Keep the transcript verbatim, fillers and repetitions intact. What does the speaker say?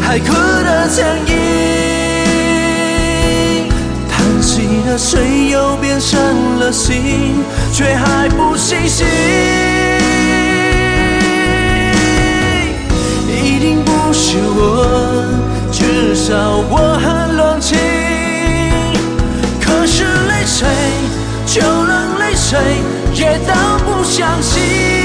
海哭的残影，叹息的水又变成了星，却还不清醒。一定不是我，至少我很冷静。可是泪水，就让泪水也当不相信。